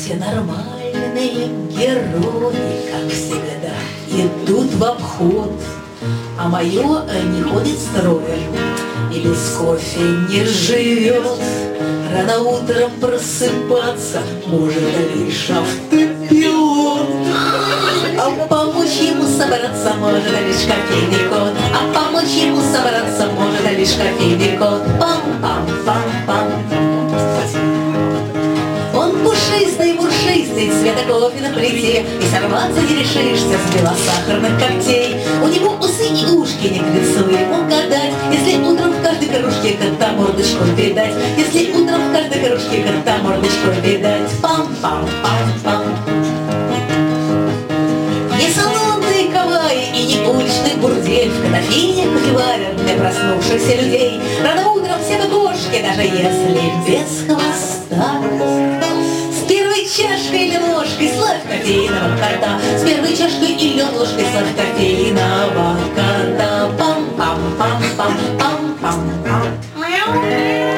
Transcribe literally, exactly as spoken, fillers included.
Все нормальные герои, как всегда, идут в обход, а мое не ходит строем и без кофе не живет. Рано утром просыпаться может лишь автопилот, а помочь ему собраться может лишь кофейный кот, а помочь ему собраться может лишь кофейный кот. Пам-пам-пам-пам. Он пушистый, муршистый, цвета кофе на плите, и сорваться не решишься с белосахарных когтей. У него усы и ушки не к лицу ему гадать, если утром в каждой кружке кота мордочку видать, если утром в каждой кружке кота мордочку видать. Пам-пам-пам-пам. Не салонный кавай и не уличный бурдель, в кофейне кофеварят для проснувшихся людей. Рано утром все вы кошки, даже если без хвоста. С первой чашкой или ложкой славь кофейного кота, с первой чашкой или ложкой славь кофейного кота. Пам-пам-пам-пам-пам-пам-пам.